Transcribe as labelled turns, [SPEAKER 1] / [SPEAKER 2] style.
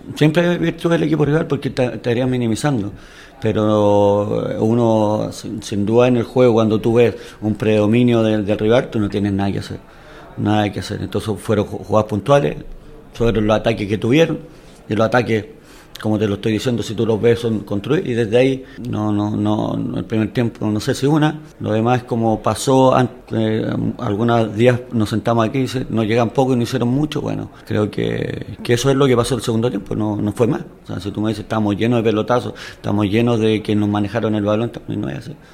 [SPEAKER 1] siempre virtud del equipo rival porque estaría minimizando. Pero uno, sin duda en el juego, cuando tú ves un predominio del rival, tú no tienes nada que hacer. Nada que hacer. Entonces fueron jugadas puntuales, fueron los ataques que tuvieron, y los ataques, como te lo estoy diciendo, si tú los ves son construidos, y desde ahí el primer tiempo no sé si una, lo demás es como pasó antes, algunos días nos sentamos aquí y no llegan poco y no hicieron mucho. Bueno, creo que eso es lo que pasó el segundo tiempo, no fue más. O sea, si tú me dices estamos llenos de pelotazos, estamos llenos de que nos manejaron el balón, también no es así.